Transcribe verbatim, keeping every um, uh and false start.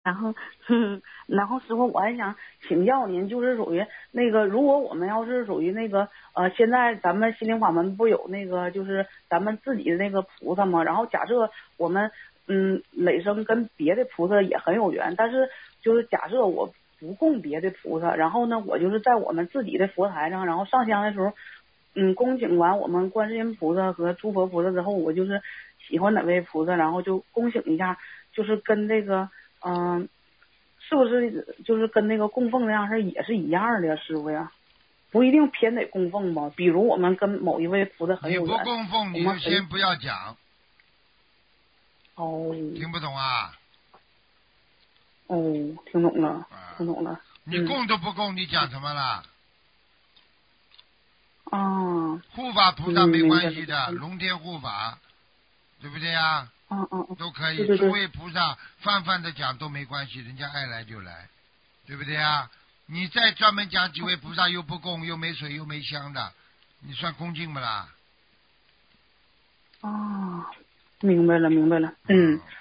然后，哼，然后师傅，我还想请教您，就是属于那个，如果我们要是属于那个，呃，现在咱们心灵法门不有那个，就是咱们自己的那个菩萨吗？然后假设我们，嗯，累生跟别的菩萨也很有缘，但是就是假设我不供别的菩萨，然后呢，我就是在我们自己的佛台上，然后上香的时候，嗯，恭请完我们观世音菩萨和诸佛菩萨之后，我就是喜欢哪位菩萨，然后就恭请一下，就是跟这个。嗯，是不是就是跟那个供奉那样式也是一样的呀，师傅呀？不一定偏得供奉吧？比如我们跟某一位菩萨很你不有缘， 供奉，你就先不要讲。 哦， 听不懂啊？ 哦，听懂了， 啊， 听懂了。 你供都不供，你讲什么啦？ 啊， 护法菩萨嗯， 没明白了。 关系的，龙天护法，对不对呀？ 嗯嗯嗯， 都可以， 对对对。 诸位菩萨泛泛的讲都没关系，人家爱来就来，对不对呀？你再专门讲几位菩萨又不供又没水又没香的，你算恭敬不啦？ 啊，明白了明白了。嗯， 嗯